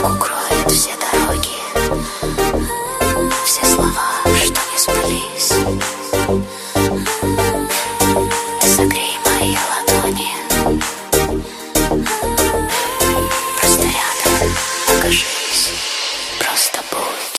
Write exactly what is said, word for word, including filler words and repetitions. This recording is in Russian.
укроет все дороги, все слова, что не сбылись. Ты согрей мои ладони, просто рядом окажись, просто будь.